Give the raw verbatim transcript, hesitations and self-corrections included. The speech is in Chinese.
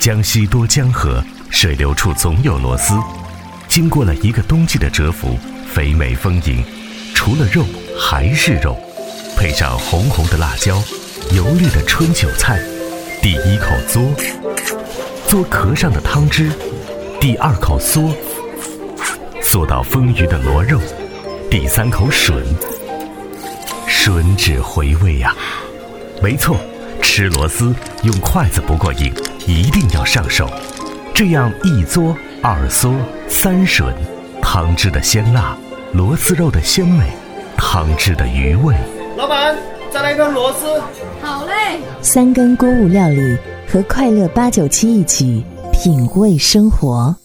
江西多江河，水流处总有螺丝。经过了一个冬季的蛰伏，肥美丰盈，除了肉还是肉。配上红红的辣椒，油绿的春韭菜，第一口嘬，嘬壳上的汤汁；第二口嗦，嗦到丰腴的螺肉；第三口吮，吮指回味呀、啊！没错，吃螺丝用筷子不过瘾，一定要上手。这样一嘬二嗦三吮，汤汁的鲜辣，螺丝肉的鲜美，汤汁的余味。 老板，再来根螺丝。 好嘞。 三根锅物料理，和快乐八九七一起品味生活。